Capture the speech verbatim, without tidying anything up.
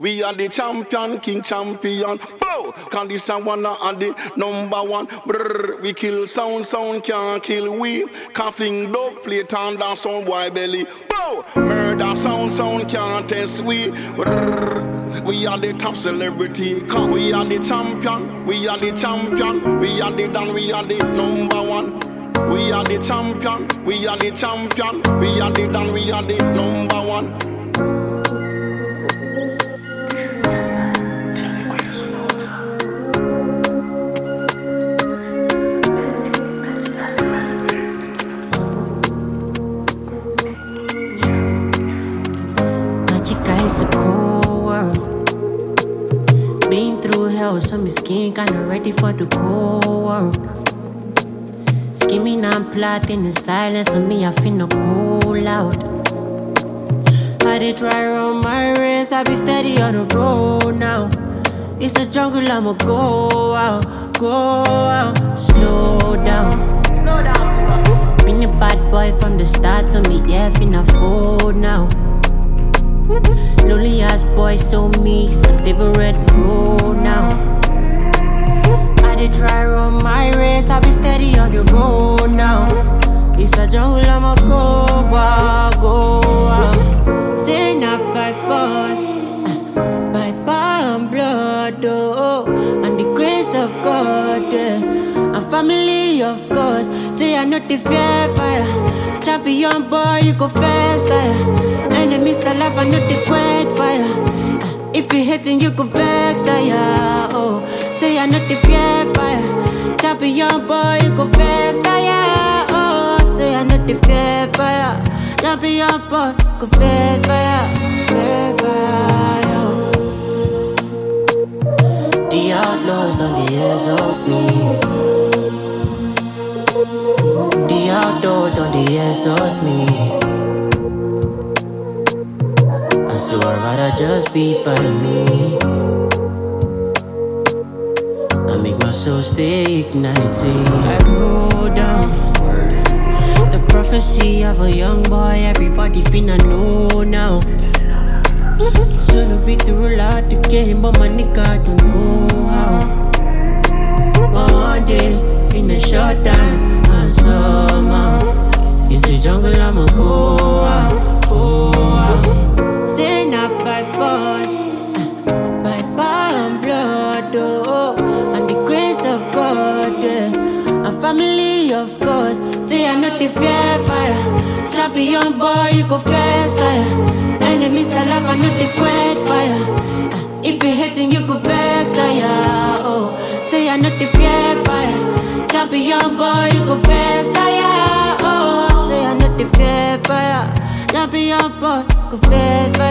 We are the champion, king champion. Bow! Condition one and the number one. Brrr, we kill sound, sound can't kill we. Can't fling dog plate and dance on boy belly. Bow! Murder sound, sound can't test we. Brrr, we are the top celebrity. Cause we are the champion, we are the champion. We are the dan, we are the number one. We are the champion, we are the champion. We are the dan, we are the number one. It's a cold world. Been through hell, so my skin kinda ready for the cold world. Skimming and plotting in silence, and me I finna go loud. I did try run my race, I be steady on the road now. It's a jungle, I'ma go out, go out, slow down. Slow down. Been a bad boy from the start, so me yeah finna fold now. Lonely ass boy, so me, it's a favorite pro now. I did try run my race, I be steady on the road now. It's a jungle, I'ma go out, go out. Say not by force, uh, by power and blood, oh, and the grace of God, yeah. And family, of course. Say I not the fear fire. Champion boy, you go faster, yeah. Enemies alive, I not the great fire. uh, If you hating, you go vex, yeah. Oh, say I not the fear fire. Champion boy, you go faster, yeah. Oh, say I not the fear fire. Champion boy, go fair fire, fair fire, oh. The outlaws on the edge of me. The outdoors on the exhaust me. And so I'd rather just be by me. I make my soul stay igniting. I roll down the prophecy of a young boy, everybody finna know now. Soon I'll be to roll out the game, but my nigga don't know how. But one day, in a short time, and somehow, it's the jungle, I'ma go out, go out. Say not by force, uh, by power and blood, oh, and the grace of God, yeah. And family, of course. Say I not the fear fire. Champion boy, you go faster, yeah. Enemies alive, I not the great fire. uh, If you hating, you go vex, yeah. Oh, say I not the fear fire. Champion boy, you go faster, yeah. Oh, say I not the fear fire. Champion boy, go faster.